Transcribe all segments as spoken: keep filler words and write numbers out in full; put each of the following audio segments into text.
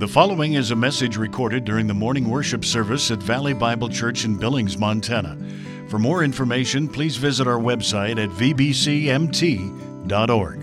The following is a message recorded during the morning worship service at Valley Bible Church in Billings, Montana. For more information, please visit our website at v b c m t dot org.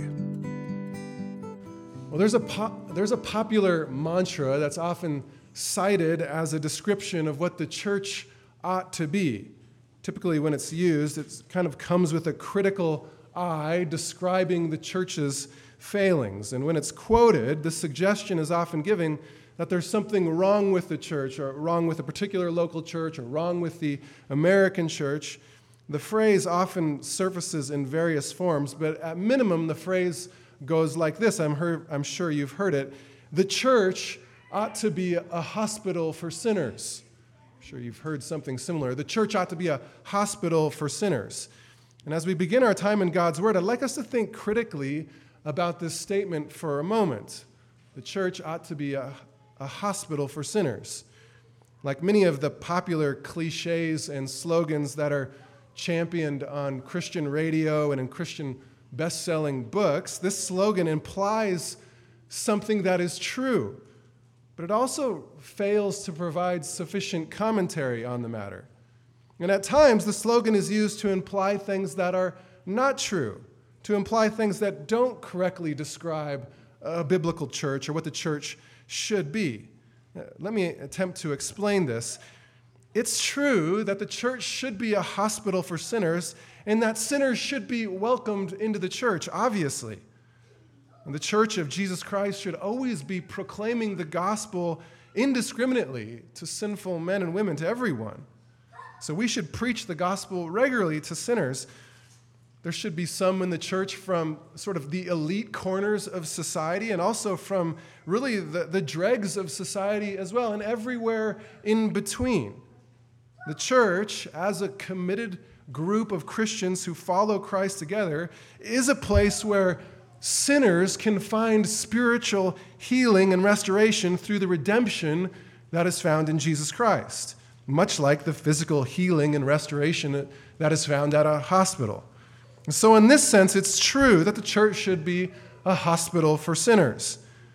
Well, there's a po- there's a popular mantra that's often cited as a description of what the church ought to be. Typically, when it's used, it kind of comes with a critical eye describing the church's failings. And when it's quoted, the suggestion is often given that there's something wrong with the church, or wrong with a particular local church, or wrong with the American church. The phrase often surfaces in various forms, but at minimum, the phrase goes like this. I'm, heard, I'm sure you've heard it. The church ought to be a hospital for sinners. I'm sure you've heard something similar. The church ought to be a hospital for sinners. And as we begin our time in God's Word, I'd like us to think critically about this statement for a moment. The church ought to be a, a hospital for sinners. Like many of the popular cliches and slogans that are championed on Christian radio and in Christian best-selling books, this slogan implies something that is true, but it also fails to provide sufficient commentary on the matter. And at times, the slogan is used to imply things that are not true, to imply things that don't correctly describe a biblical church or what the church should be. Let me attempt to explain this. It's true that the church should be a hospital for sinners and that sinners should be welcomed into the church, obviously. And the church of Jesus Christ should always be proclaiming the gospel indiscriminately to sinful men and women, to everyone. So we should preach the gospel regularly to sinners. There should be some in the church from sort of the elite corners of society and also from really the, the dregs of society as well, and everywhere in between. The church, as a committed group of Christians who follow Christ together, is a place where sinners can find spiritual healing and restoration through the redemption that is found in Jesus Christ, much like the physical healing and restoration that is found at a hospital. And so in this sense, it's true that the church should be a hospital for sinners.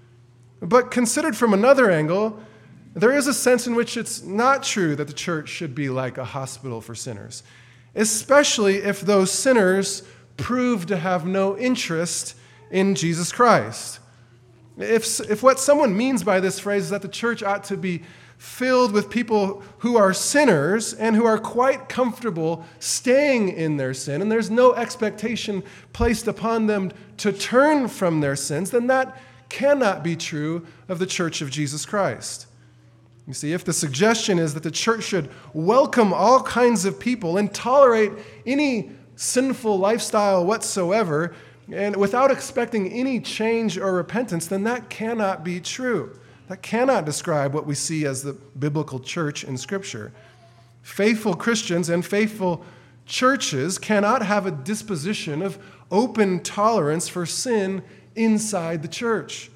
But considered from another angle, there is a sense in which it's not true that the church should be like a hospital for sinners, especially if those sinners prove to have no interest in Jesus Christ. If, if what someone means by this phrase is that the church ought to be filled with people who are sinners and who are quite comfortable staying in their sin, and there's no expectation placed upon them to turn from their sins, then that cannot be true of the church of Jesus Christ. You see, if the suggestion is that the church should welcome all kinds of people and tolerate any sinful lifestyle whatsoever, and without expecting any change or repentance, then that cannot be true. That cannot describe what we see as the biblical church in Scripture. Faithful Christians and faithful churches cannot have a disposition of open tolerance for sin inside the church.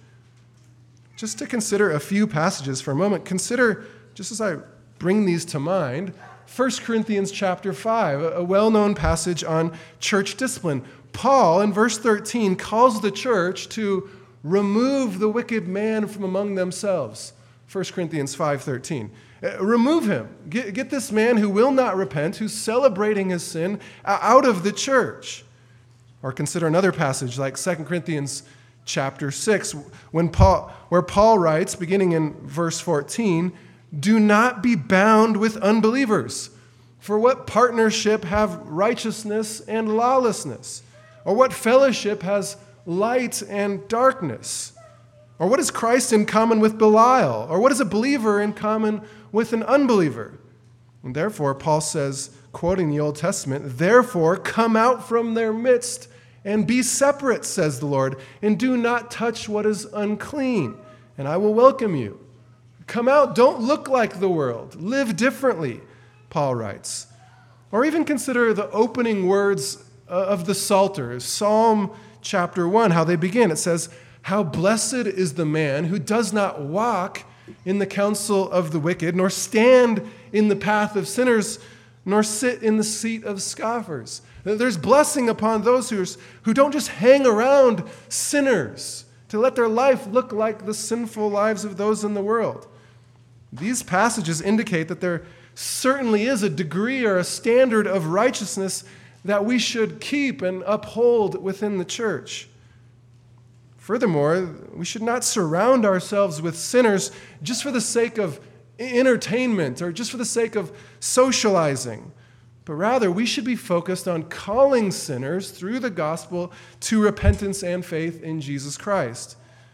Just to consider a few passages for a moment, consider, just as I bring these to mind, First Corinthians chapter five, a well-known passage on church discipline. Paul, in verse thirteen, calls the church to remove the wicked man from among themselves. First Corinthians five thirteen. Remove him. Get, get this man who will not repent, who's celebrating his sin, out of the church. Or consider another passage like Second Corinthians chapter six, when Paul, where Paul writes, beginning in verse fourteen, "Do not be bound with unbelievers. For what partnership have righteousness and lawlessness? Or what fellowship has light and darkness? Or what is Christ in common with Belial? Or what is a believer in common with an unbeliever?" And therefore, Paul says, quoting the Old Testament, "Therefore come out from their midst and be separate, says the Lord, and do not touch what is unclean, and I will welcome you." Come out, don't look like the world, live differently, Paul writes. Or even consider the opening words of the Psalter, Psalm chapter one, how they begin. It says, "How blessed is the man who does not walk in the counsel of the wicked, nor stand in the path of sinners, nor sit in the seat of scoffers." There's blessing upon those who, who don't just hang around sinners to let their life look like the sinful lives of those in the world. These passages indicate that there certainly is a degree or a standard of righteousness that we should keep and uphold within the church. Furthermore, we should not surround ourselves with sinners just for the sake of entertainment or just for the sake of socializing, but rather we should be focused on calling sinners through the gospel to repentance and faith in Jesus Christ.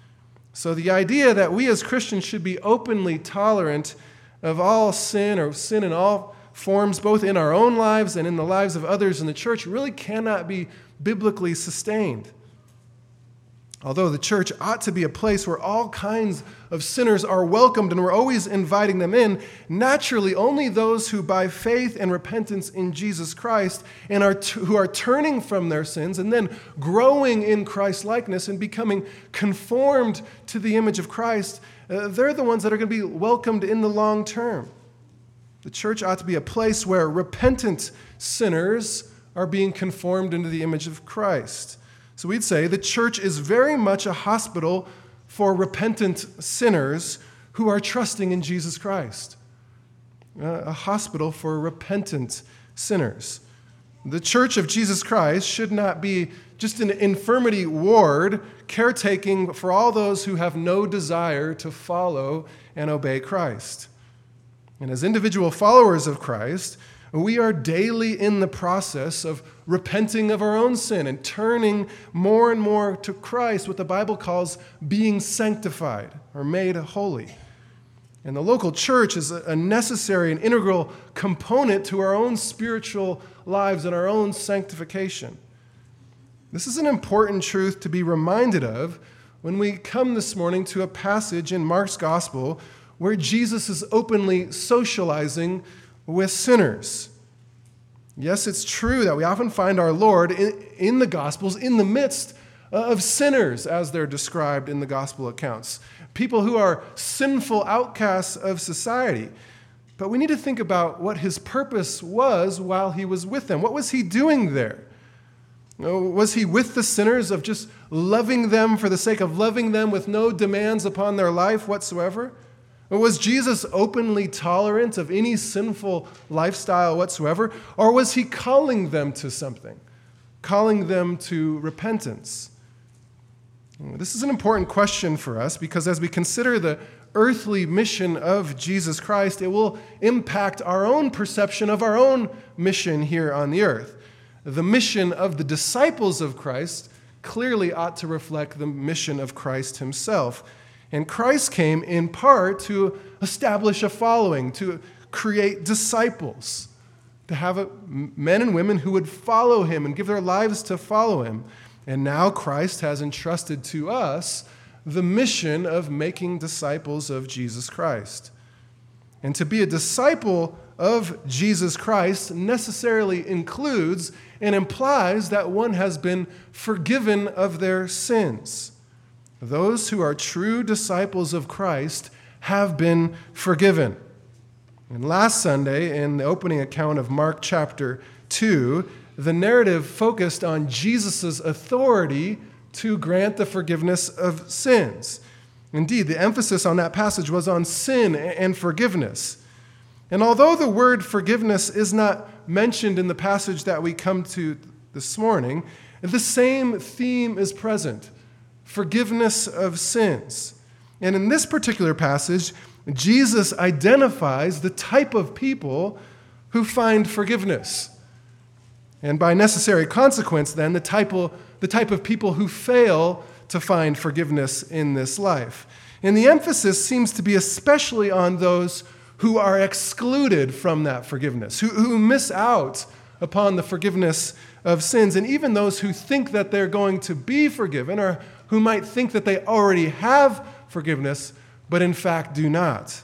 So the idea that we as Christians should be openly tolerant of all sin or sin in all forms, both in our own lives and in the lives of others in the church, really cannot be biblically sustained. Although the church ought to be a place where all kinds of sinners are welcomed and we're always inviting them in, naturally only those who by faith and repentance in Jesus Christ and are t- who are turning from their sins and then growing in Christ's likeness and becoming conformed to the image of Christ, uh, they're the ones that are going to be welcomed in the long term. The church ought to be a place where repentant sinners are being conformed into the image of Christ. So we'd say the church is very much a hospital for repentant sinners who are trusting in Jesus Christ. A hospital for repentant sinners. The church of Jesus Christ should not be just an infirmity ward caretaking for all those who have no desire to follow and obey Christ. And as individual followers of Christ, we are daily in the process of repenting of our own sin and turning more and more to Christ, what the Bible calls being sanctified or made holy. And the local church is a necessary and integral component to our own spiritual lives and our own sanctification. This is an important truth to be reminded of when we come this morning to a passage in Mark's Gospel where Jesus is openly socializing with sinners. Yes, it's true that we often find our Lord in, in the Gospels in the midst of sinners as they're described in the Gospel accounts, people who are sinful outcasts of society. But we need to think about what his purpose was while he was with them. What was he doing there? Was he with the sinners of just loving them for the sake of loving them with no demands upon their life whatsoever? Or was Jesus openly tolerant of any sinful lifestyle whatsoever? Or was he calling them to something, calling them to repentance? This is an important question for us because as we consider the earthly mission of Jesus Christ, it will impact our own perception of our own mission here on the earth. The mission of the disciples of Christ clearly ought to reflect the mission of Christ himself. And Christ came in part to establish a following, to create disciples, to have a, men and women who would follow him and give their lives to follow him. And now Christ has entrusted to us the mission of making disciples of Jesus Christ. And to be a disciple of Jesus Christ necessarily includes and implies that one has been forgiven of their sins. Those who are true disciples of Christ have been forgiven. And last Sunday, in the opening account of Mark chapter two, the narrative focused on Jesus' authority to grant the forgiveness of sins. Indeed, the emphasis on that passage was on sin and forgiveness. And although the word forgiveness is not mentioned in the passage that we come to this morning, the same theme is present. Forgiveness of sins. And in this particular passage, Jesus identifies the type of people who find forgiveness. And by necessary consequence, then, the type of, the type of people who fail to find forgiveness in this life. And the emphasis seems to be especially on those who are excluded from that forgiveness, who, who miss out upon the forgiveness of sins, and even those who think that they're going to be forgiven or who might think that they already have forgiveness, but in fact do not.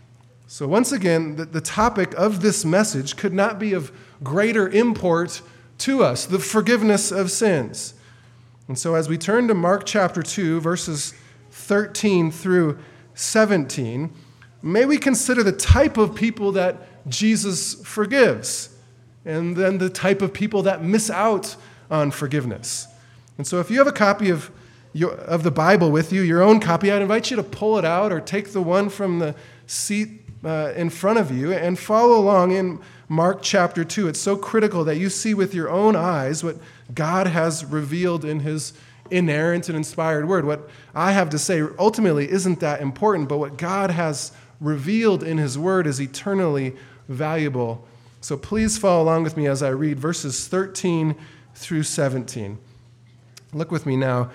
So once again, the, the topic of this message could not be of greater import to us, the forgiveness of sins. And so as we turn to Mark chapter two, verses thirteen through seventeen, may we consider the type of people that Jesus forgives, and then the type of people that miss out on forgiveness. And so if you have a copy of your, of the Bible with you, your own copy, I'd invite you to pull it out or take the one from the seat uh, in front of you and follow along in Mark chapter two. It's so critical that you see with your own eyes what God has revealed in his inerrant and inspired word. What I have to say ultimately isn't that important, but what God has revealed in his word is eternally valuable. So please follow along with me as I read verses thirteen through seventeen. Look with me now.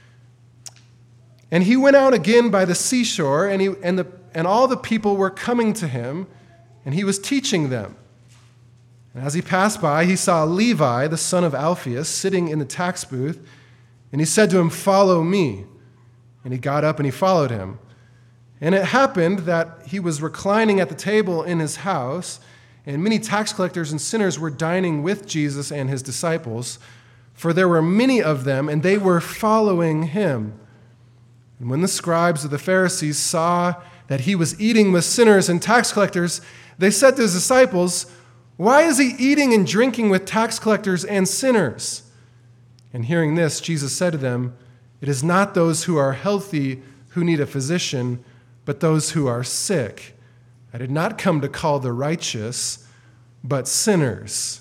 And he went out again by the seashore, and, he, and, the, and all the people were coming to him, and he was teaching them. And as he passed by, he saw Levi, the son of Alphaeus, sitting in the tax booth, and he said to him, "Follow me." And he got up and he followed him. And it happened that he was reclining at the table in his house, and many tax collectors and sinners were dining with Jesus and his disciples, for there were many of them, and they were following him. And when the scribes of the Pharisees saw that he was eating with sinners and tax collectors, they said to his disciples, "Why is he eating and drinking with tax collectors and sinners?" And hearing this, Jesus said to them, "It is not those who are healthy who need a physician, but those who are sick. I did not come to call the righteous, but sinners."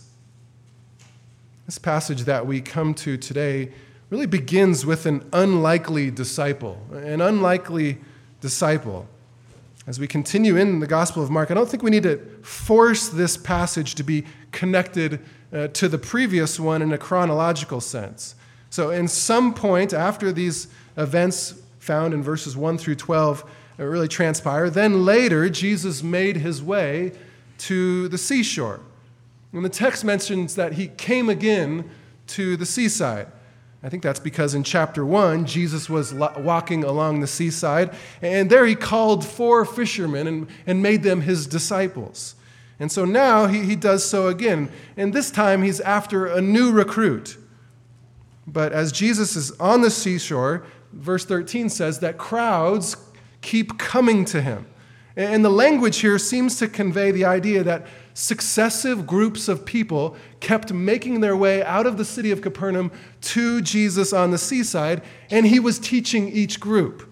This passage that we come to today really begins with an unlikely disciple, an unlikely disciple. As we continue in the Gospel of Mark, I don't think we need to force this passage to be connected uh, to the previous one in a chronological sense. So in some point after these events found in verses one through twelve uh, really transpire, then later Jesus made his way to the seashore. And the text mentions that he came again to the seaside. I think that's because in chapter one, Jesus was walking along the seaside, and there he called four fishermen and, and made them his disciples. And so now he, he does so again, and this time he's after a new recruit. But as Jesus is on the seashore, verse thirteen says that crowds keep coming to him. And the language here seems to convey the idea that successive groups of people kept making their way out of the city of Capernaum to Jesus on the seaside, and he was teaching each group.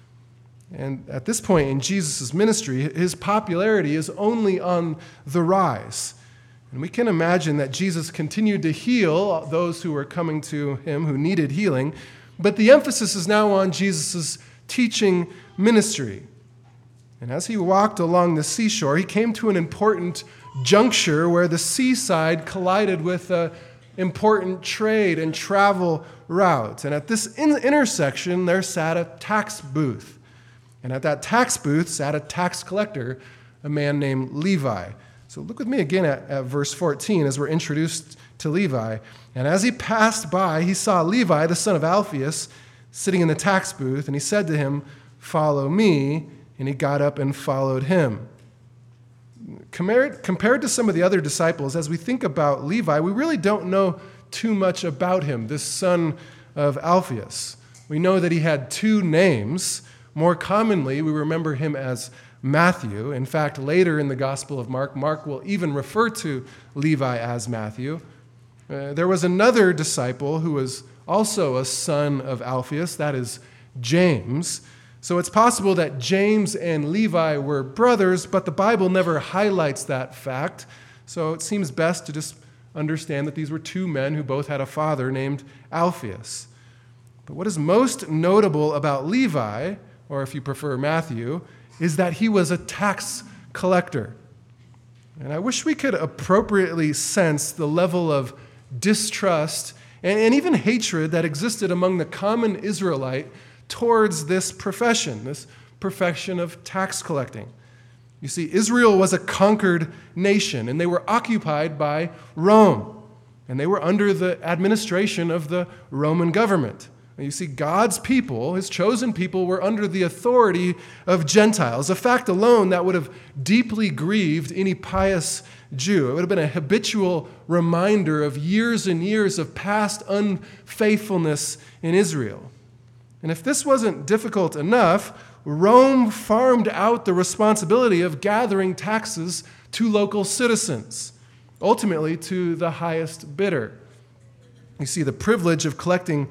And at this point in Jesus' ministry, his popularity is only on the rise. And we can imagine that Jesus continued to heal those who were coming to him who needed healing, but the emphasis is now on Jesus' teaching ministry. And as he walked along the seashore, he came to an important juncture where the seaside collided with an important trade and travel route. And at this in- intersection, there sat a tax booth. And at that tax booth sat a tax collector, a man named Levi. So look with me again at, at verse fourteen as we're introduced to Levi. And as he passed by, he saw Levi, the son of Alphaeus, sitting in the tax booth, and he said to him, "Follow me." And he got up and followed him. Compared, compared to some of the other disciples, as we think about Levi, we really don't know too much about him, this son of Alphaeus. We know that he had two names. More commonly, we remember him as Matthew. In fact, later in the Gospel of Mark, Mark will even refer to Levi as Matthew. Uh, there was another disciple who was also a son of Alphaeus, that is James. So it's possible that James and Levi were brothers, but the Bible never highlights that fact. So it seems best to just understand that these were two men who both had a father named Alphaeus. But what is most notable about Levi, or if you prefer Matthew, is that he was a tax collector. And I wish we could appropriately sense the level of distrust and, and even hatred that existed among the common Israelite towards this profession, this profession of tax collecting. You see, Israel was a conquered nation, and they were occupied by Rome, and they were under the administration of the Roman government. You see, God's people, his chosen people, were under the authority of Gentiles, a fact alone that would have deeply grieved any pious Jew. It would have been a habitual reminder of years and years of past unfaithfulness in Israel. And if this wasn't difficult enough, Rome farmed out the responsibility of gathering taxes to local citizens, ultimately to the highest bidder. You see, the privilege of collecting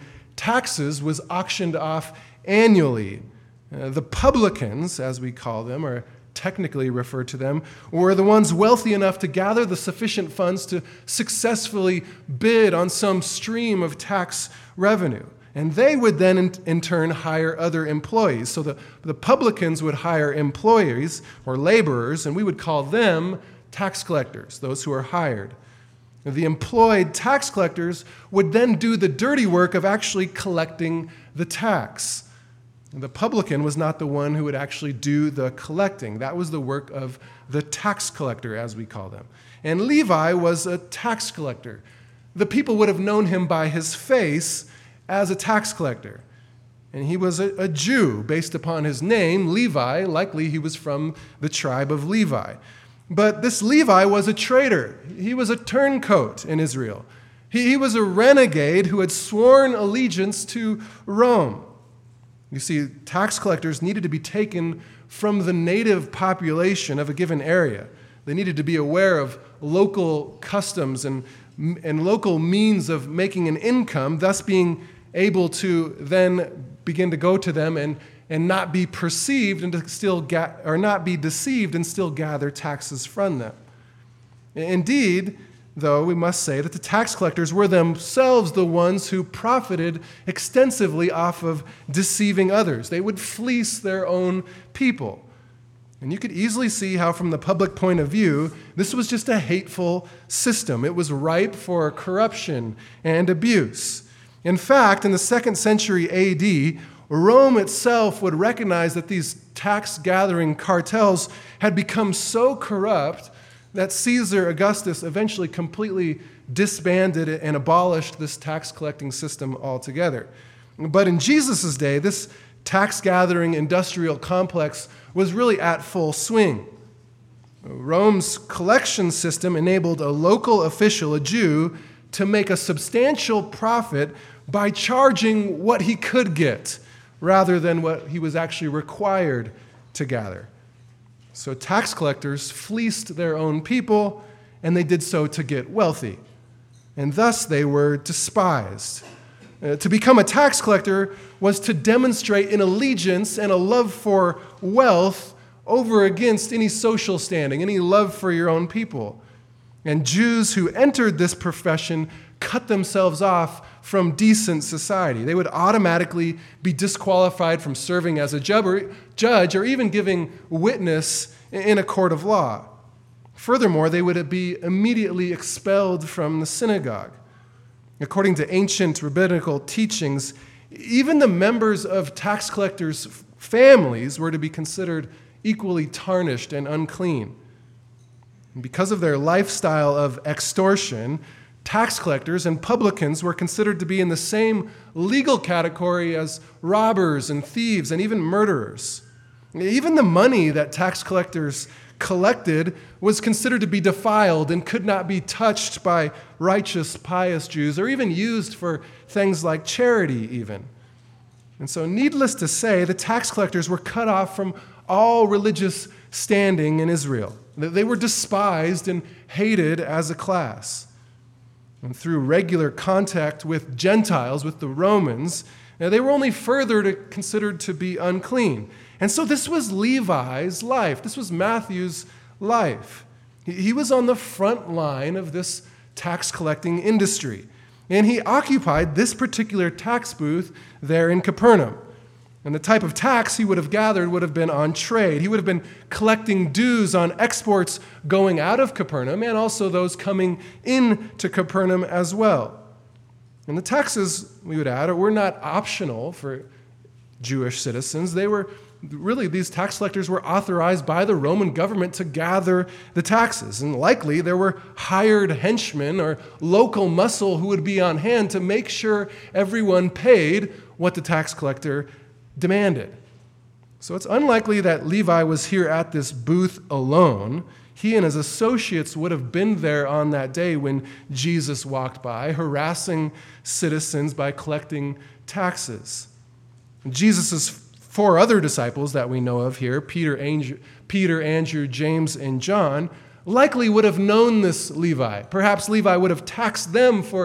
taxes was auctioned off annually. Uh, the publicans, as we call them, or technically refer to them, were the ones wealthy enough to gather the sufficient funds to successfully bid on some stream of tax revenue. And they would then, in, in turn, hire other employees. So the, the publicans would hire employees or laborers, and we would call them tax collectors, those who are hired. The employed tax collectors would then do the dirty work of actually collecting the tax. The publican was not the one who would actually do the collecting. That was the work of the tax collector, as we call them. And Levi was a tax collector. The people would have known him by his face as a tax collector. And he was a, a Jew based upon his name, Levi. Likely he was from the tribe of Levi. But this Levi was a traitor. He was a turncoat in Israel. He, he was a renegade who had sworn allegiance to Rome. You see, tax collectors needed to be taken from the native population of a given area. They needed to be aware of local customs and, and local means of making an income, thus being able to then begin to go to them and, and not be perceived and to still ga- or not be deceived and still gather taxes from them. Indeed, though, we must say that the tax collectors were themselves the ones who profited extensively off of deceiving others. They would fleece their own people. And you could easily see how, from the public point of view, this was just a hateful system. It was ripe for corruption and abuse. In fact, in the second century A D, Rome itself would recognize that these tax-gathering cartels had become so corrupt that Caesar Augustus eventually completely disbanded and abolished this tax-collecting system altogether. But in Jesus' day, this tax-gathering industrial complex was really at full swing. Rome's collection system enabled a local official, a Jew, to make a substantial profit by charging what he could get rather than what he was actually required to gather. So tax collectors fleeced their own people, and they did so to get wealthy. And thus they were despised. Uh, to become a tax collector was to demonstrate an allegiance and a love for wealth over against any social standing, any love for your own people. And Jews who entered this profession cut themselves off from decent society. They would automatically be disqualified from serving as a judge or even giving witness in a court of law. Furthermore, they would be immediately expelled from the synagogue. According to ancient rabbinical teachings, even the members of tax collectors' families were to be considered equally tarnished and unclean. And because of their lifestyle of extortion, tax collectors and publicans were considered to be in the same legal category as robbers and thieves and even murderers. Even the money that tax collectors collected was considered to be defiled and could not be touched by righteous, pious Jews or even used for things like charity even. And so needless to say, the tax collectors were cut off from all religious standing in Israel. They were despised and hated as a class. And through regular contact with Gentiles, with the Romans, they were only further to, considered to be unclean. And so this was Levi's life. This was Matthew's life. He, he was on the front line of this tax collecting industry. And he occupied this particular tax booth there in Capernaum. And the type of tax he would have gathered would have been on trade. He would have been collecting dues on exports going out of Capernaum and also those coming into Capernaum as well. And the taxes, we would add, were not optional for Jewish citizens. They were really, these tax collectors were authorized by the Roman government to gather the taxes. And likely there were hired henchmen or local muscle who would be on hand to make sure everyone paid what the tax collector demanded. So it's unlikely that Levi was here at this booth alone. He and his associates would have been there on that day when Jesus walked by, harassing citizens by collecting taxes. Jesus' four other disciples that we know of here, Peter, Andrew, Peter, Andrew, James, and John, likely would have known this Levi. Perhaps Levi would have taxed them for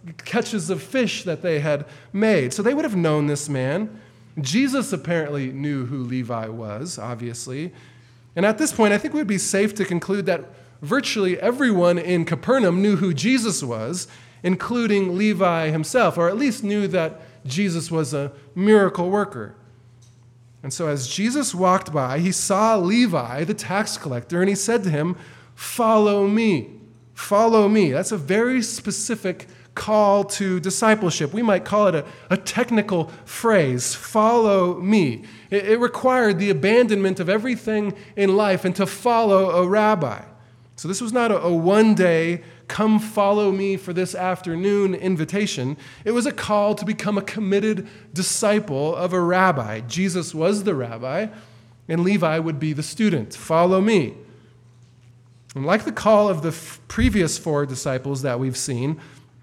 catches of fish that they had made. So they would have known this man. Jesus apparently knew who Levi was, obviously. And at this point, I think it would be safe to conclude that virtually everyone in Capernaum knew who Jesus was, including Levi himself, or at least knew that Jesus was a miracle worker. And so as Jesus walked by, he saw Levi, the tax collector, and he said to him, "Follow me, follow me." That's a very specific call to discipleship. We might call it a, a technical phrase, "follow me." It, it required the abandonment of everything in life and to follow a rabbi. So this was not a, a one-day, "come follow me for this afternoon" invitation. It was a call to become a committed disciple of a rabbi. Jesus was the rabbi, and Levi would be the student. Follow me. And like the call of the f- previous four disciples that we've seen,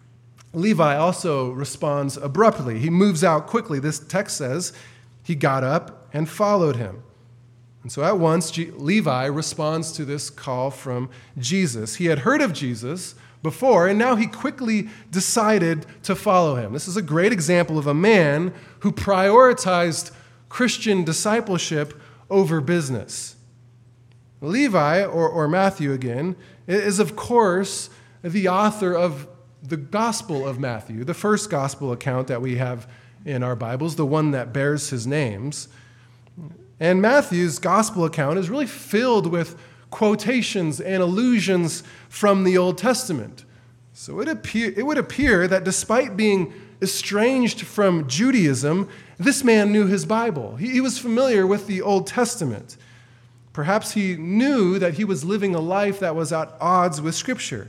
Levi also responds abruptly. He moves out quickly. This text says he got up and followed him. And so at once, G- Levi responds to this call from Jesus. He had heard of Jesus before, and now he quickly decided to follow him. This is a great example of a man who prioritized Christian discipleship over business. Levi, or, or Matthew again, is of course the author of the Gospel of Matthew, the first gospel account that we have in our Bibles, the one that bears his names. And Matthew's gospel account is really filled with quotations and allusions from the Old Testament. So it, appear, it would appear that despite being estranged from Judaism, this man knew his Bible. He, he was familiar with the Old Testament. Perhaps he knew that he was living a life that was at odds with Scripture.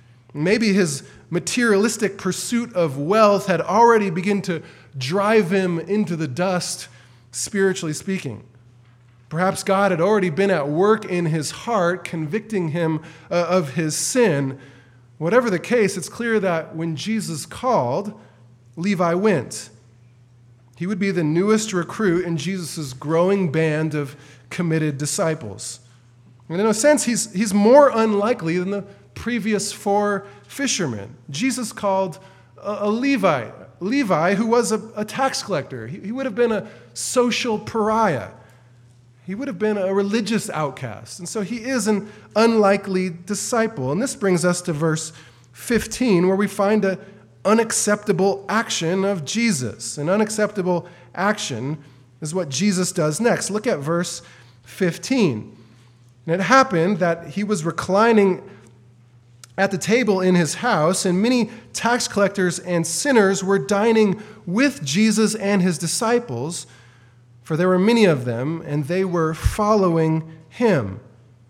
Maybe his materialistic pursuit of wealth had already begun to drive him into the dust, spiritually speaking. Perhaps God had already been at work in his heart, convicting him uh, of his sin. Whatever the case, it's clear that when Jesus called, Levi went. He would be the newest recruit in Jesus' growing band of committed disciples. And in a sense, he's, he's more unlikely than the previous four fishermen. Jesus called a, a Levite, Levi, who was a, a tax collector. He, he would have been a social pariah. He would have been a religious outcast. And so he is an unlikely disciple. And this brings us to verse fifteen, where we find an unacceptable action of Jesus. An unacceptable action is what Jesus does next. Look at verse fifteen. And it happened that he was reclining at the table in his house, and many tax collectors and sinners were dining with Jesus and his disciples, for there were many of them, and they were following him.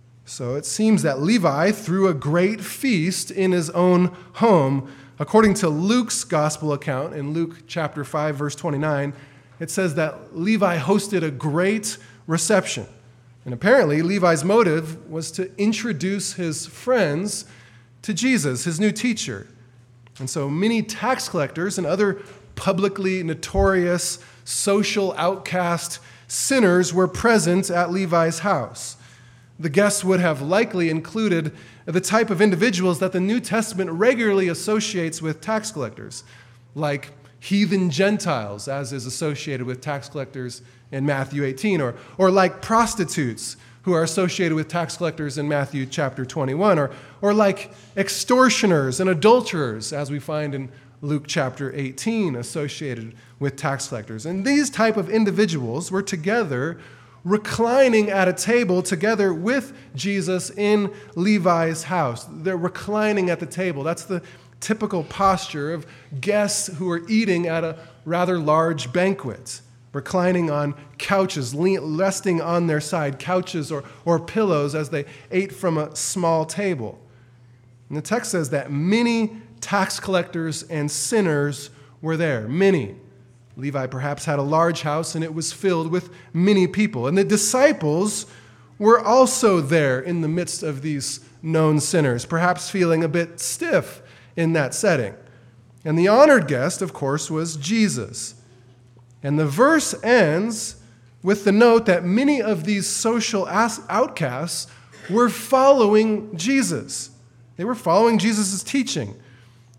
So it seems that Levi threw a great feast in his own home. According to Luke's gospel account, in Luke chapter five, verse twenty-nine, it says that Levi hosted a great reception. And apparently, Levi's motive was to introduce his friends to Jesus, his new teacher. And so many tax collectors and other publicly notorious social outcast sinners were present at Levi's house. The guests would have likely included the type of individuals that the New Testament regularly associates with tax collectors, like heathen Gentiles, as is associated with tax collectors in Matthew eighteen, or, or like prostitutes who are associated with tax collectors in Matthew chapter twenty-one, or, or like extortioners and adulterers, as we find in Luke chapter eighteen, associated with tax collectors. And these type of individuals were together reclining at a table together with Jesus in Levi's house. They're reclining at the table. That's the typical posture of guests who are eating at a rather large banquet, reclining on couches, resting on their side, couches or, or pillows as they ate from a small table. And the text says that many tax collectors and sinners were there, many. Levi perhaps had a large house, and it was filled with many people. And the disciples were also there in the midst of these known sinners, perhaps feeling a bit stiff in that setting. And the honored guest, of course, was Jesus. And the verse ends with the note that many of these social outcasts were following Jesus. They were following Jesus' teaching.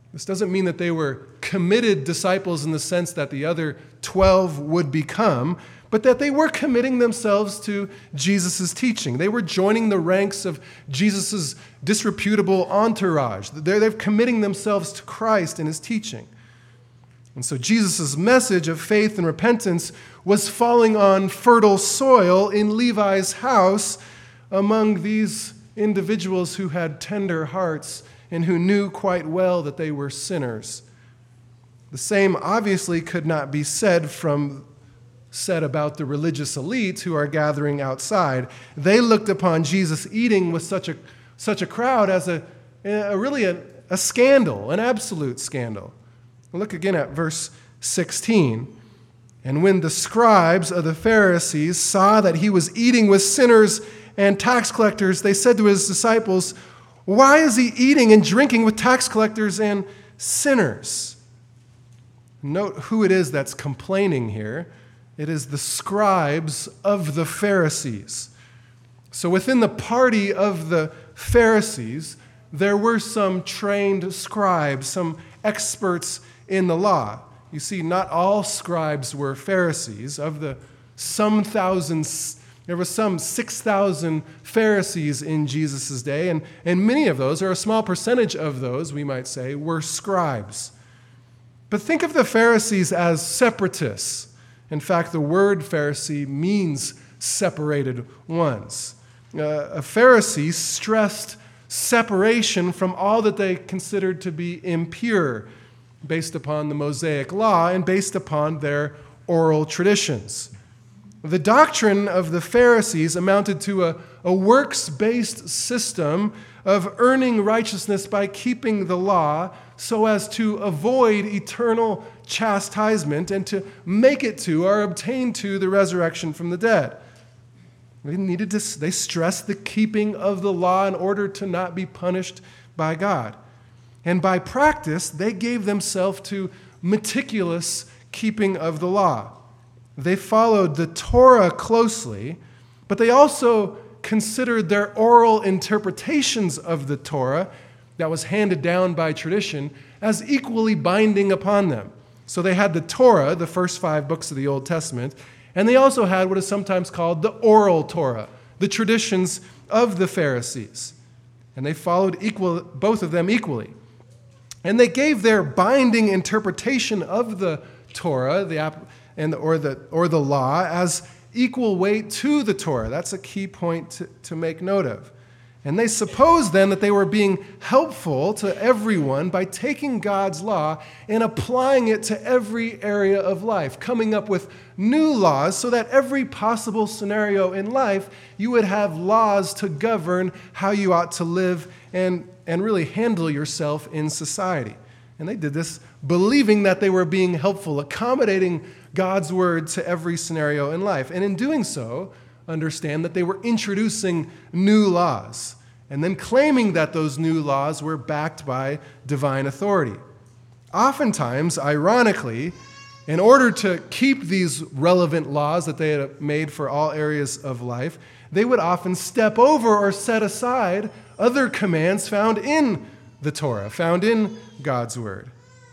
This doesn't mean that they were committed disciples in the sense that the other twelve would become, but that they were committing themselves to Jesus' teaching. They were joining the ranks of Jesus' disreputable entourage. They're, they're committing themselves to Christ and his teaching. And so Jesus' message of faith and repentance was falling on fertile soil in Levi's house among these individuals who had tender hearts and who knew quite well that they were sinners. The same obviously could not be said from said about the religious elite who are gathering outside. They looked upon Jesus eating with such a such a crowd as a, a really a, a scandal, an absolute scandal. Look again at verse sixteen. And when the scribes of the Pharisees saw that he was eating with sinners and tax collectors, they said to his disciples, "Why is he eating and drinking with tax collectors and sinners?" Note who it is that's complaining here. It is the scribes of the Pharisees. So within the party of the Pharisees, there were some trained scribes, some experts in the law. You see, not all scribes were Pharisees. Of the some thousands, there were some six thousand Pharisees in Jesus' day, and, and many of those, or a small percentage of those, we might say, were scribes. But think of the Pharisees as separatists. In fact, the word Pharisee means separated ones. Uh, a Pharisee stressed separation from all that they considered to be impure, based upon the Mosaic law and based upon their oral traditions. The doctrine of the Pharisees amounted to a, a works-based system of earning righteousness by keeping the law so as to avoid eternal chastisement and to make it to or obtain to the resurrection from the dead. They needed to, they stressed the keeping of the law in order to not be punished by God. And by practice, they gave themselves to meticulous keeping of the law. They followed the Torah closely, but they also considered their oral interpretations of the Torah that was handed down by tradition as equally binding upon them. So they had the Torah, the first five books of the Old Testament, and they also had what is sometimes called the oral Torah, the traditions of the Pharisees. And they followed equal, both of them equally. And they gave their binding interpretation of the Torah the, and the, or, the, or the law as equal weight to the Torah. That's a key point to, to make note of. And they supposed then that they were being helpful to everyone by taking God's law and applying it to every area of life, coming up with new laws so that every possible scenario in life you would have laws to govern how you ought to live and, and really handle yourself in society. And they did this believing that they were being helpful, accommodating God's word to every scenario in life. And in doing so, understand that they were introducing new laws and then claiming that those new laws were backed by divine authority. Oftentimes, ironically, in order to keep these relevant laws that they had made for all areas of life, they would often step over or set aside other commands found in the Torah, found in God's word.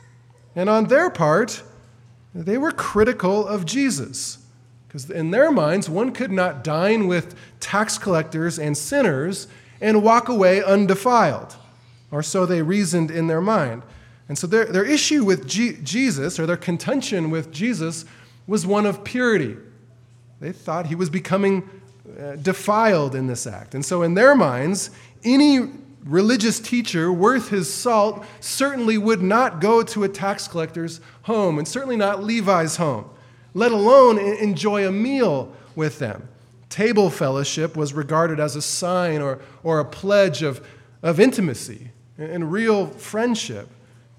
And on their part, they were critical of Jesus. Because in their minds, one could not dine with tax collectors and sinners and walk away undefiled. Or so they reasoned in their mind. And so their, their issue with G- Jesus, or their contention with Jesus, was one of purity. They thought he was becoming uh, defiled in this act. And so in their minds, any religious teacher worth his salt certainly would not go to a tax collector's home, and certainly not Levi's home, let alone enjoy a meal with them. Table fellowship was regarded as a sign or, or a pledge of, of intimacy and real friendship.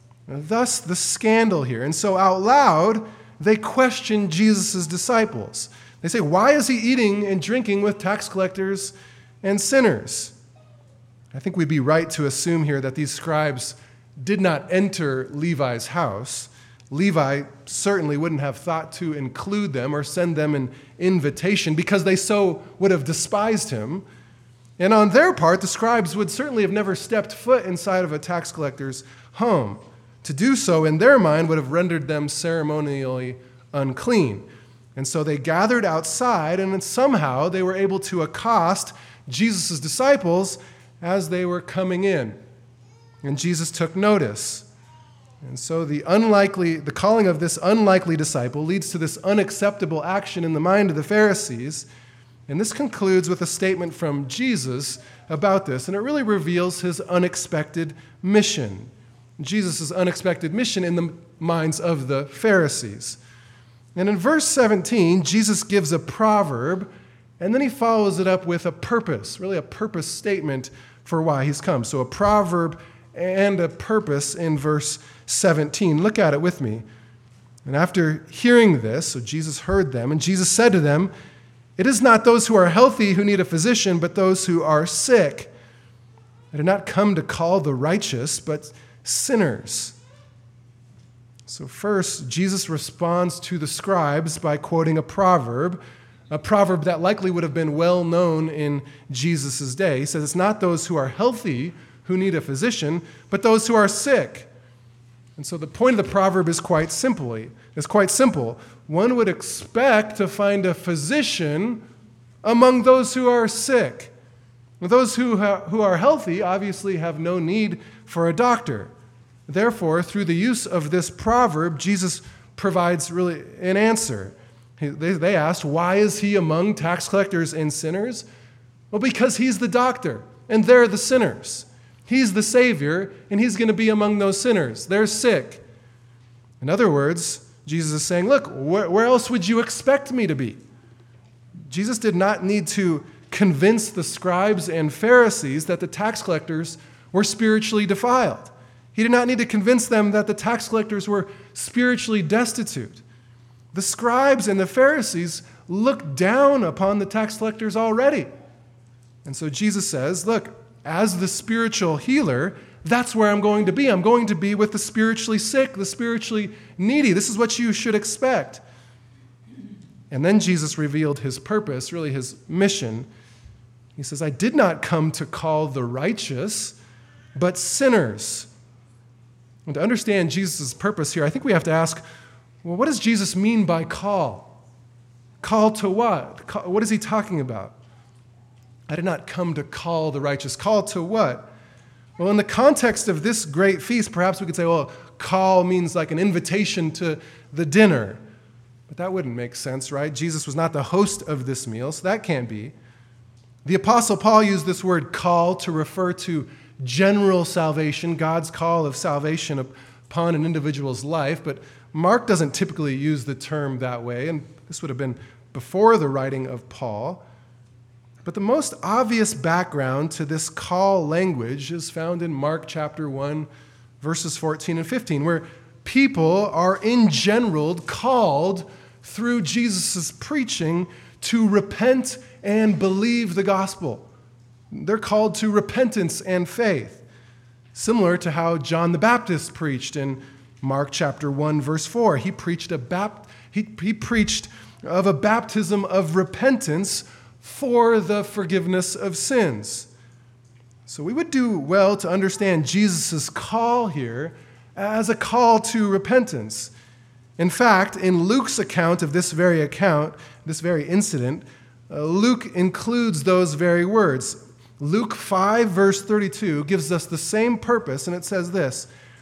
Thus, the scandal here. And so out loud, they question Jesus' disciples. They say, why is he eating and drinking with tax collectors and sinners? I think we'd be right to assume here that these scribes did not enter Levi's house. Levi certainly wouldn't have thought to include them or send them an invitation because they so would have despised him. And on their part, the scribes would certainly have never stepped foot inside of a tax collector's home. To do so, in their mind, would have rendered them ceremonially unclean. And so they gathered outside, and then somehow they were able to accost Jesus' disciples as they were coming in. And Jesus took notice. And so the unlikely, the calling of this unlikely disciple leads to this unacceptable action in the mind of the Pharisees. And this concludes with a statement from Jesus about this, and it really reveals his unexpected mission. Jesus' unexpected mission in the minds of the Pharisees. And in verse seventeen, Jesus gives a proverb, and then he follows it up with a purpose, really a purpose statement for why he's come. So a proverb and a purpose in verse seventeen. Look at it with me. And after hearing this, so Jesus heard them, and Jesus said to them, "It is not those who are healthy who need a physician, but those who are sick. I did not come to call the righteous, but sinners." So first, Jesus responds to the scribes by quoting a proverb, a proverb that likely would have been well known in Jesus' day. He says, it's not those who are healthy who need a physician, but those who are sick. And so the point of the proverb is quite simply, is quite simple. One would expect to find a physician among those who are sick. Those who, ha- who are healthy obviously have no need for a doctor. Therefore, through the use of this proverb, Jesus provides really an answer. He, they, they asked, why is he among tax collectors and sinners? Well, because he's the doctor, and they're the sinners. He's the Savior, and he's going to be among those sinners. They're sick. In other words, Jesus is saying, look, where, where else would you expect me to be? Jesus did not need to convince the scribes and Pharisees that the tax collectors were spiritually defiled. He did not need to convince them that the tax collectors were spiritually destitute. The scribes and the Pharisees looked down upon the tax collectors already. And so Jesus says, look, as the spiritual healer, that's where I'm going to be. I'm going to be with the spiritually sick, the spiritually needy. This is what you should expect. And then Jesus revealed his purpose, really his mission. He says, I did not come to call the righteous, but sinners. And to understand Jesus' purpose here, I think we have to ask, well, what does Jesus mean by call? Call to what? Call, what is he talking about? I did not come to call the righteous. Call to what? Well, in the context of this great feast, perhaps we could say, well, call means like an invitation to the dinner. But that wouldn't make sense, right? Jesus was not the host of this meal, so that can't be. The Apostle Paul used this word call to refer to general salvation, God's call of salvation upon an individual's life, but Mark doesn't typically use the term that way, and this would have been before the writing of Paul. But the most obvious background to this call language is found in Mark chapter one, verses fourteen and fifteen, where people are in general called through Jesus' preaching to repent and believe the gospel. They're called to repentance and faith, similar to how John the Baptist preached in Mark chapter one, verse four. He preached a bapt- he, he preached of a baptism of repentance for the forgiveness of sins. So we would do well to understand Jesus' call here as a call to repentance. In fact, in Luke's account of this very account, this very incident, uh, Luke includes those very words. Luke five, verse thirty-two gives us the same purpose, and it says this,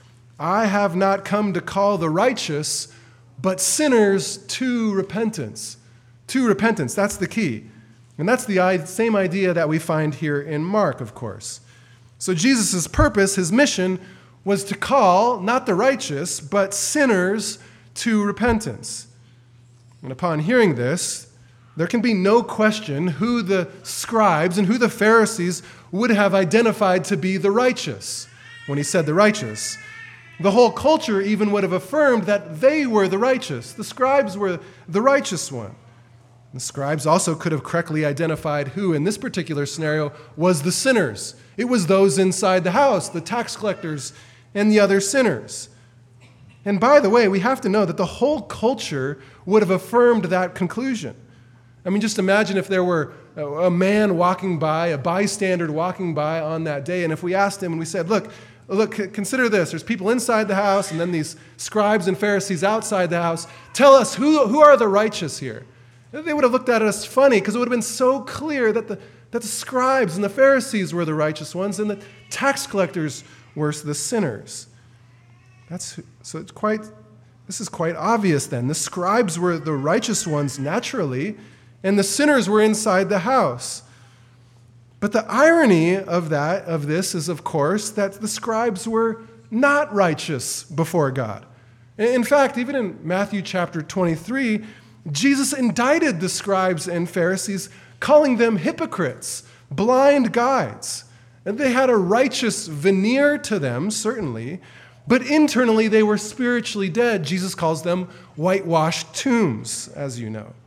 I have not come to call the righteous, but sinners to repentance. To repentance, that's the key. And that's the same idea that we find here in Mark, of course. So Jesus' purpose, his mission, was to call not the righteous, but sinners to repentance. And upon hearing this, there can be no question who the scribes and who the Pharisees would have identified to be the righteous when he said the righteous. The whole culture even would have affirmed that they were the righteous. The scribes were the righteous one. The scribes also could have correctly identified who, in this particular scenario, was the sinners. It was those inside the house, the tax collectors and the other sinners. And by the way, we have to know that the whole culture would have affirmed that conclusion. I mean, just imagine if there were a man walking by, a bystander walking by on that day, and if we asked him and we said, look, look, consider this. There's people inside the house, and then these scribes and Pharisees outside the house. Tell us, who, who are the righteous here? They would have looked at us funny because it would have been so clear that the, that the scribes and the Pharisees were the righteous ones and the tax collectors were the sinners. That's, so it's quite, this is quite obvious then. The scribes were the righteous ones naturally, and the sinners were inside the house. But the irony of that, of this is, of course, that the scribes were not righteous before God. In fact, even in Matthew chapter twenty-three, Jesus indicted the scribes and Pharisees, calling them hypocrites, blind guides. And they had a righteous veneer to them, certainly, but internally they were spiritually dead. Jesus calls them whitewashed tombs, as you know.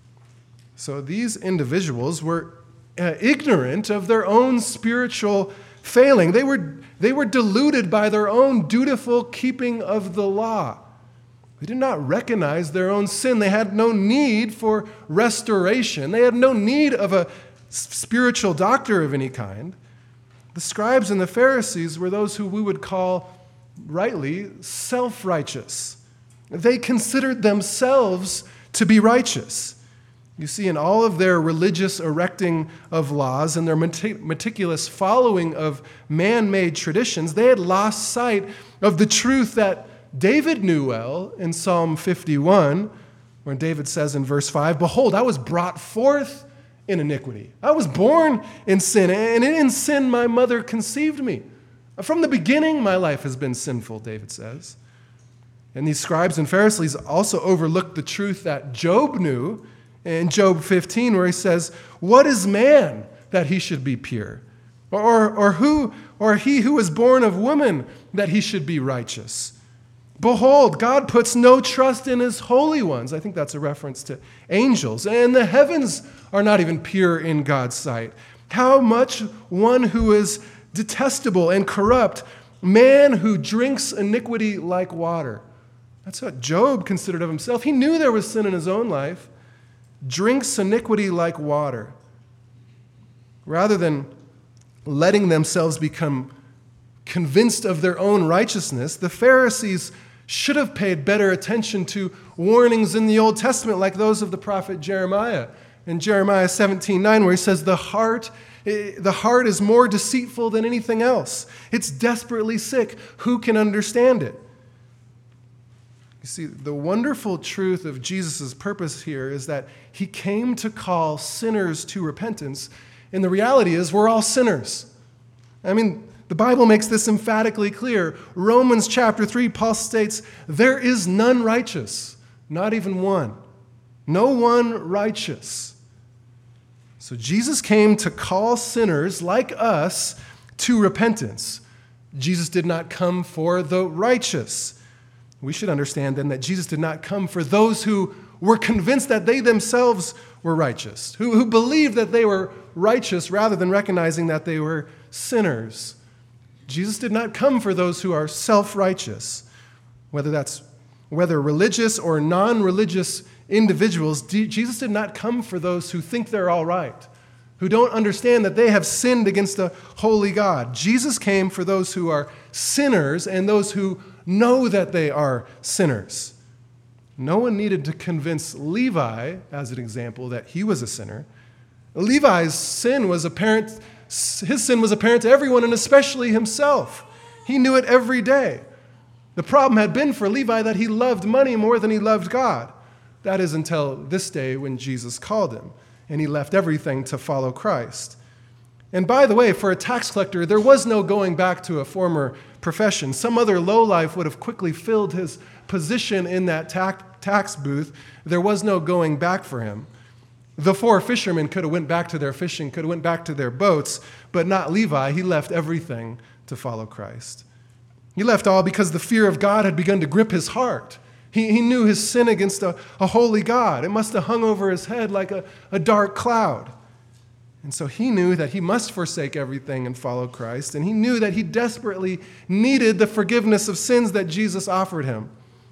So these individuals were uh, ignorant of their own spiritual failing. They were, they were deluded by their own dutiful keeping of the law. They did not recognize their own sin. They had no need for restoration. They had no need of a spiritual doctor of any kind. The scribes and the Pharisees were those who we would call, rightly, self-righteous. They considered themselves to be righteous. You see, in all of their religious erecting of laws and their meticulous following of man-made traditions, they had lost sight of the truth that David knew well in Psalm fifty-one, where David says in verse five, "Behold, I was brought forth in iniquity. I was born in sin, and in sin my mother conceived me. From the beginning my life has been sinful," David says. And these scribes and Pharisees also overlooked the truth that Job knew in Job fifteen, where he says, "What is man that he should be pure? Or, or who, or he who is born of woman that he should be righteous? Behold, God puts no trust in his holy ones." I think that's a reference to angels. "And the heavens are not even pure in God's sight. How much one who is detestable and corrupt, man who drinks iniquity like water." That's what Job considered of himself. He knew there was sin in his own life. Drinks iniquity like water. Rather than letting themselves become convinced of their own righteousness, the Pharisees should have paid better attention to warnings in the Old Testament like those of the prophet Jeremiah. In Jeremiah seventeen nine, where he says, the heart, the heart is more deceitful than anything else. It's desperately sick. Who can understand it? You see, the wonderful truth of Jesus' purpose here is that he came to call sinners to repentance, and the reality is we're all sinners. I mean, the Bible makes this emphatically clear. Romans chapter three, Paul states, "There is none righteous, not even one. No one righteous." So Jesus came to call sinners like us to repentance. Jesus did not come for the righteous. We should understand then that Jesus did not come for those who were convinced that they themselves were righteous, who, who believed that they were righteous rather than recognizing that they were sinners. Jesus did not come for those who are self-righteous, whether that's whether religious or non-religious individuals. Jesus did not come for those who think they're all right, who don't understand that they have sinned against a holy God. Jesus came for those who are sinners and those who know that they are sinners. No one needed to convince Levi, as an example, that he was a sinner. Levi's sin was apparent, his sin was apparent to everyone, and especially himself. He knew it every day. The problem had been for Levi that he loved money more than he loved God. That is until this day when Jesus called him, and he left everything to follow Christ. And by the way, for a tax collector, there was no going back to a former profession. Some other lowlife would have quickly filled his position in that tax booth. There was no going back for him. The four fishermen could have went back to their fishing, could have went back to their boats, but not Levi. He left everything to follow Christ. He left all because the fear of God had begun to grip his heart. He, he knew his sin against a, a holy God. It must have hung over his head like a, a dark cloud. And so he knew that he must forsake everything and follow Christ. And he knew that he desperately needed the forgiveness of sins that Jesus offered him.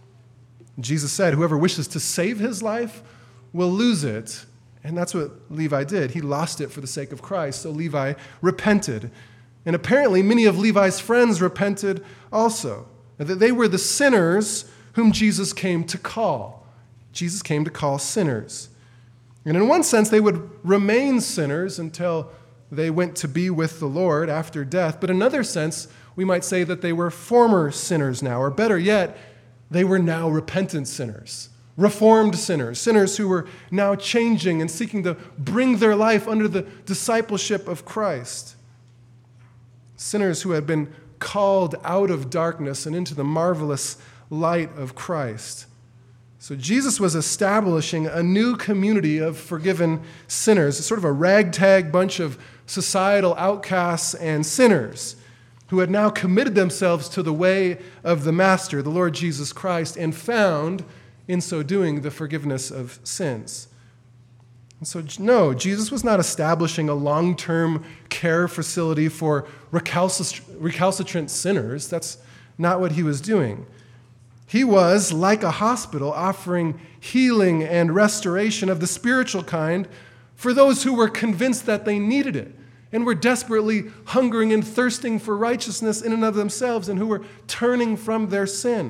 Jesus said, "Whoever wishes to save his life will lose it." And that's what Levi did. He lost it for the sake of Christ. So Levi repented. And apparently, many of Levi's friends repented also. That they were the sinners whom Jesus came to call. Jesus came to call sinners. And in one sense, they would remain sinners until they went to be with the Lord after death. But in another sense, we might say that they were former sinners now, or better yet, they were now repentant sinners, reformed sinners, sinners who were now changing and seeking to bring their life under the discipleship of Christ. Sinners who had been called out of darkness and into the marvelous light of Christ. So Jesus was establishing a new community of forgiven sinners, sort of a ragtag bunch of societal outcasts and sinners who had now committed themselves to the way of the Master, the Lord Jesus Christ, and found, in so doing, the forgiveness of sins. And so, no, Jesus was not establishing a long-term care facility for recalcitrant sinners. That's not what he was doing. He was, like a hospital, offering healing and restoration of the spiritual kind for those who were convinced that they needed it and were desperately hungering and thirsting for righteousness in and of themselves and who were turning from their sin.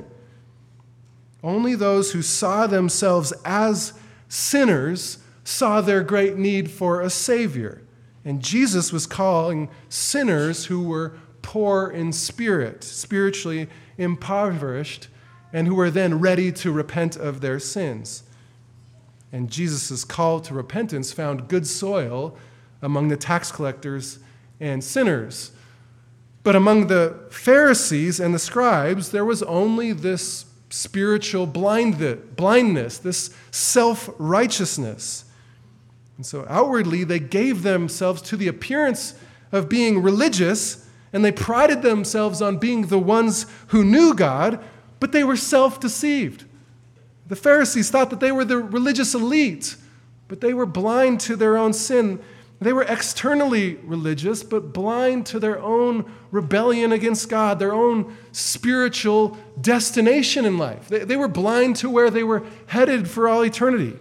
Only those who saw themselves as sinners saw their great need for a Savior. And Jesus was calling sinners who were poor in spirit, spiritually impoverished, and who were then ready to repent of their sins. And Jesus' call to repentance found good soil among the tax collectors and sinners. But among the Pharisees and the scribes, there was only this spiritual blindness, this self-righteousness. And so outwardly, they gave themselves to the appearance of being religious, and they prided themselves on being the ones who knew God, but they were self-deceived. The Pharisees thought that they were the religious elite, but they were blind to their own sin. They were externally religious, but blind to their own rebellion against God, their own spiritual destination in life. They, they were blind to where they were headed for all eternity.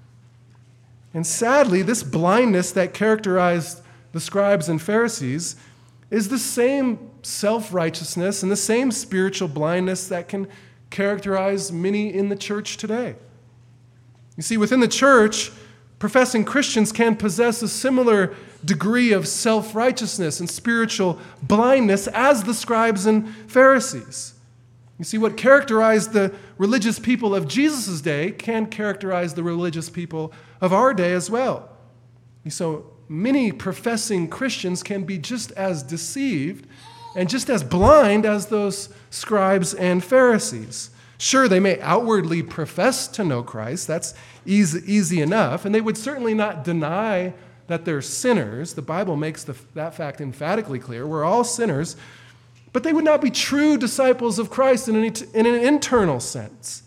And sadly, this blindness that characterized the scribes and Pharisees is the same self-righteousness and the same spiritual blindness that can characterize many in the church today. You see, within the church, professing Christians can possess a similar degree of self-righteousness and spiritual blindness as the scribes and Pharisees. You see, what characterized the religious people of Jesus' day can characterize the religious people of our day as well. So many professing Christians can be just as deceived and just as blind as those scribes and Pharisees. Sure, they may outwardly profess to know Christ. That's easy, easy enough. And they would certainly not deny that they're sinners. The Bible makes the, that fact emphatically clear. We're all sinners. But they would not be true disciples of Christ in an, in an internal sense.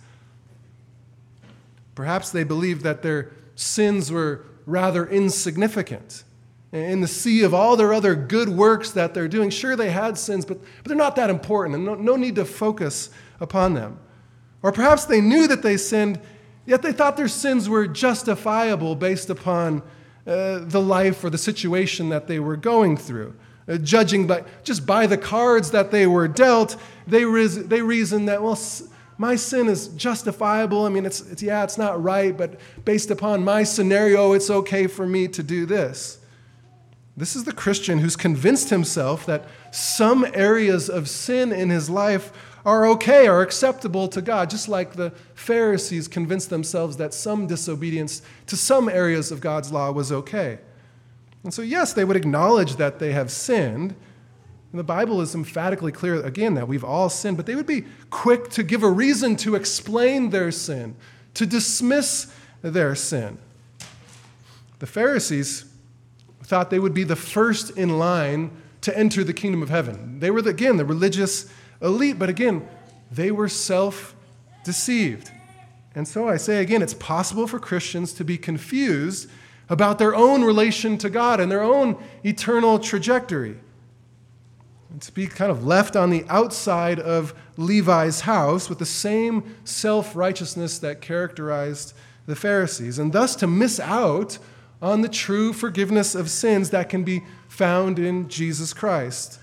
Perhaps they believed that their sins were rather insignificant. In the sea of all their other good works that they're doing, sure, they had sins, but, but they're not that important, and no, no need to focus upon them. Or perhaps they knew that they sinned, yet they thought their sins were justifiable based upon uh, the life or the situation that they were going through. Uh, judging by, just by the cards that they were dealt, they, res- they reasoned that, well, s- my sin is justifiable. I mean, it's, it's yeah, it's not right, but based upon my scenario, it's okay for me to do this. This is the Christian who's convinced himself that some areas of sin in his life are okay, are acceptable to God, just like the Pharisees convinced themselves that some disobedience to some areas of God's law was okay. And so, yes, they would acknowledge that they have sinned. And the Bible is emphatically clear, again, that we've all sinned, but they would be quick to give a reason to explain their sin, to dismiss their sin. The Pharisees thought they would be the first in line to enter the kingdom of heaven. They were, the, again, the religious elite, but again, they were self-deceived. And so I say again, it's possible for Christians to be confused about their own relation to God and their own eternal trajectory. And to be kind of left on the outside of Levi's house with the same self-righteousness that characterized the Pharisees, and thus to miss out on the true forgiveness of sins that can be found in Jesus Christ.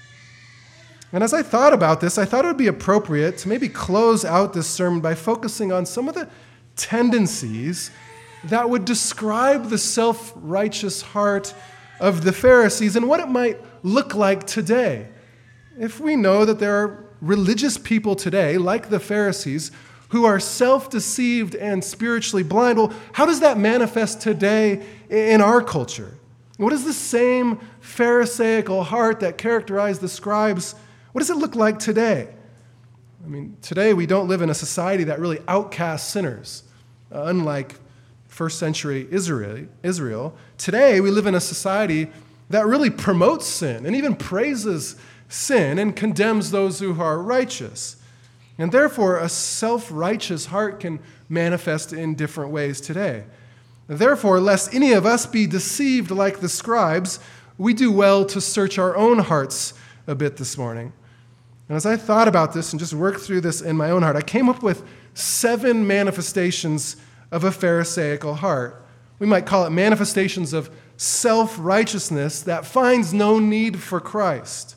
And as I thought about this, I thought it would be appropriate to maybe close out this sermon by focusing on some of the tendencies that would describe the self-righteous heart of the Pharisees and what it might look like today. If we know that there are religious people today, like the Pharisees, who are self-deceived and spiritually blind, well, how does that manifest today in our culture? What is the same Pharisaical heart that characterized the scribes? What does it look like today? I mean, today we don't live in a society that really outcasts sinners, uh, unlike first century Israel. Israel. Today we live in a society that really promotes sin and even praises sin and condemns those who are righteous. And therefore, a self-righteous heart can manifest in different ways today. Therefore, lest any of us be deceived like the scribes, we do well to search our own hearts a bit this morning. And as I thought about this and just worked through this in my own heart, I came up with seven manifestations of a Pharisaical heart. We might call it manifestations of self-righteousness that finds no need for Christ.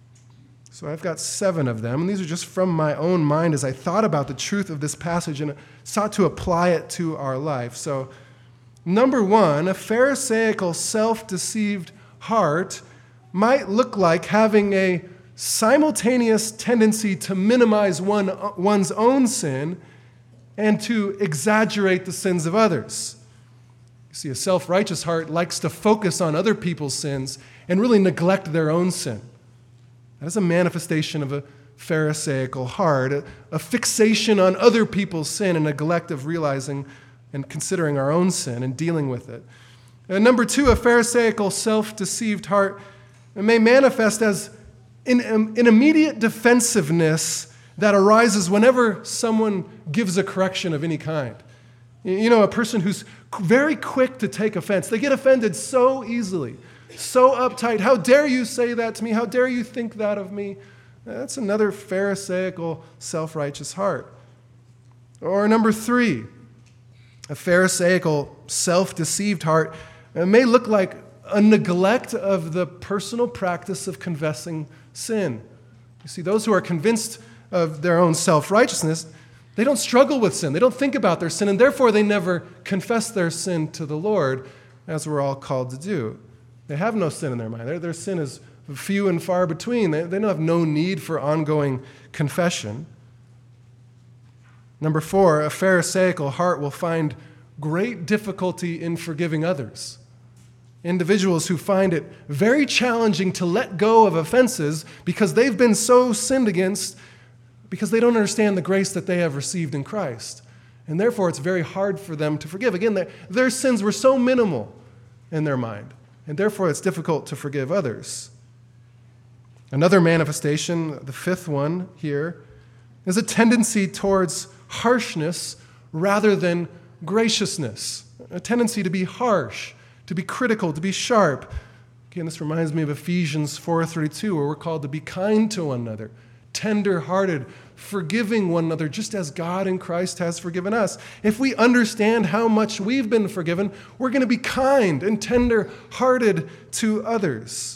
So I've got seven of them, and these are just from my own mind as I thought about the truth of this passage and sought to apply it to our life. So, number one, a Pharisaical, self-deceived heart might look like having a simultaneous tendency to minimize one, one's own sin and to exaggerate the sins of others. You see, a self-righteous heart likes to focus on other people's sins and really neglect their own sin. That is a manifestation of a Pharisaical heart, a, a fixation on other people's sin and neglect of realizing and considering our own sin and dealing with it. And number two, a Pharisaical, self-deceived heart may manifest as an, an immediate defensiveness that arises whenever someone gives a correction of any kind. You know, a person who's very quick to take offense. They get offended so easily. So uptight. How dare you say that to me? How dare you think that of me? That's another Pharisaical, self-righteous heart. Or number three, a Pharisaical, self-deceived heart may look like a neglect of the personal practice of confessing sin. You see, those who are convinced of their own self-righteousness, they don't struggle with sin. They don't think about their sin, and therefore they never confess their sin to the Lord, as we're all called to do. They have no sin in their mind. Their, their sin is few and far between. They, they don't have no need for ongoing confession. Number four, a Pharisaical heart will find great difficulty in forgiving others. Individuals who find it very challenging to let go of offenses because they've been so sinned against because they don't understand the grace that they have received in Christ. And therefore, it's very hard for them to forgive. Again, their, their sins were so minimal in their mind. And therefore, it's difficult to forgive others. Another manifestation, the fifth one here, is a tendency towards harshness rather than graciousness. A tendency to be harsh, to be critical, to be sharp. Again, this reminds me of Ephesians four thirty-two, where we're called to be kind to one another, tender-hearted, forgiving one another, just as God in Christ has forgiven us. If we understand how much we've been forgiven, we're going to be kind and tender-hearted to others.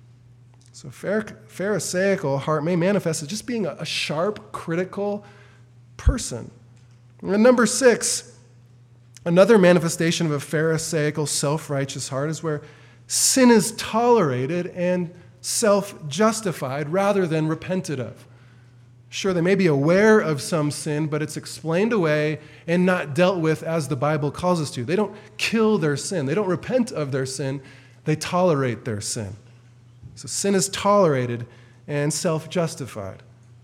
So Pharisaical heart may manifest as just being a sharp, critical person. And number six, another manifestation of a Pharisaical, self-righteous heart is where sin is tolerated and self-justified rather than repented of. Sure, they may be aware of some sin, but it's explained away and not dealt with as the Bible calls us to. They don't kill their sin. They don't repent of their sin. They tolerate their sin. So sin is tolerated and self-justified.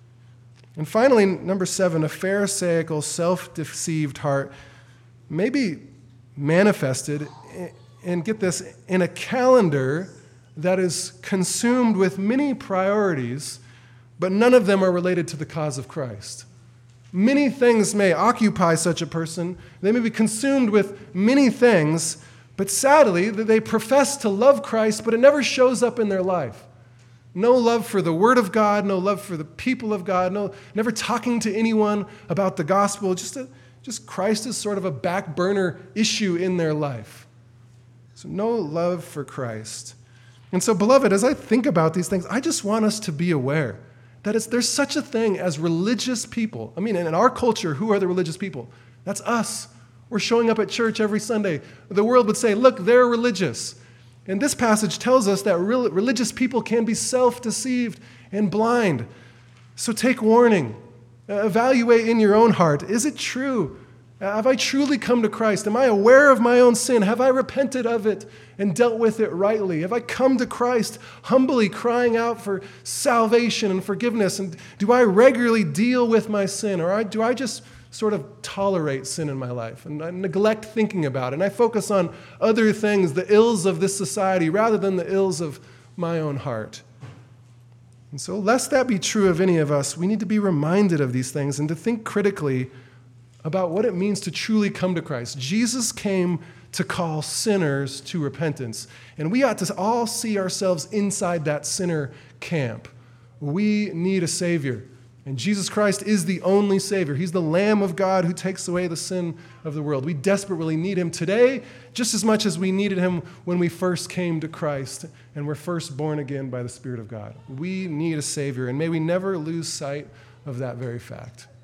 And finally, number seven, a Pharisaical, self-deceived heart may be manifested, and get this, in a calendar that is consumed with many priorities, but none of them are related to the cause of Christ. Many things may occupy such a person. They may be consumed with many things, but sadly, they profess to love Christ, but it never shows up in their life. No love for the Word of God, no love for the people of God, no, never talking to anyone about the gospel. Just, a, just Christ is sort of a back burner issue in their life. So no love for Christ. And so, beloved, as I think about these things, I just want us to be aware that it's, there's such a thing as religious people. I mean, in our culture, who are the religious people? That's us. We're showing up at church every Sunday. The world would say, look, they're religious. And this passage tells us that real, religious people can be self-deceived and blind. So take warning. Uh, evaluate in your own heart. Is it true? Uh, have I truly come to Christ? Am I aware of my own sin? Have I repented of it and dealt with it rightly? Have I come to Christ humbly crying out for salvation and forgiveness? And do I regularly deal with my sin? Or do I just sort of tolerate sin in my life and I neglect thinking about it? And I focus on other things, the ills of this society, rather than the ills of my own heart. And so, lest that be true of any of us, we need to be reminded of these things and to think critically about what it means to truly come to Christ. Jesus came to call sinners to repentance, and we ought to all see ourselves inside that sinner camp. We need a Savior, and Jesus Christ is the only Savior. He's the Lamb of God who takes away the sin of the world. We desperately need him today, just as much as we needed him when we first came to Christ and were first born again by the Spirit of God. We need a Savior, and may we never lose sight of that very fact.